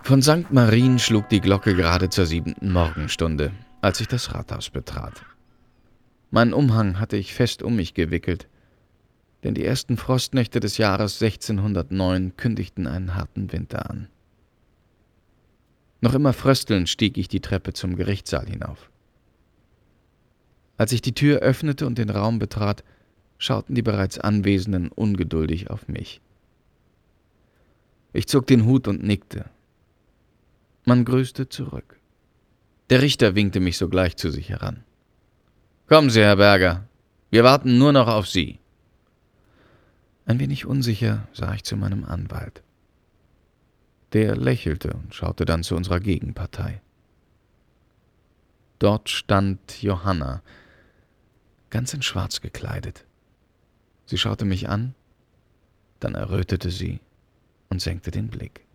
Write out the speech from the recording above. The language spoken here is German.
Von St. Marien schlug die Glocke gerade zur 7. Morgenstunde, als ich das Rathaus betrat. Meinen Umhang hatte ich fest um mich gewickelt, denn die ersten Frostnächte des Jahres 1609 kündigten einen harten Winter an. Noch immer fröstelnd stieg ich die Treppe zum Gerichtssaal hinauf. Als ich die Tür öffnete und den Raum betrat, schauten die bereits Anwesenden ungeduldig auf mich. Ich zog den Hut und nickte. Man grüßte zurück. Der Richter winkte mich sogleich zu sich heran. »Kommen Sie, Herr Berger, wir warten nur noch auf Sie.« Ein wenig unsicher sah ich zu meinem Anwalt. Der lächelte und schaute dann zu unserer Gegenpartei. Dort stand Johanna, ganz in Schwarz gekleidet. Sie schaute mich an, dann errötete sie und senkte den Blick.